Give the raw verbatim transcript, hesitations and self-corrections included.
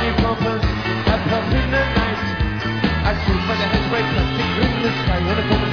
new compass, a puff in the night. I shoot for the head break, plastic ring the sky, wanna come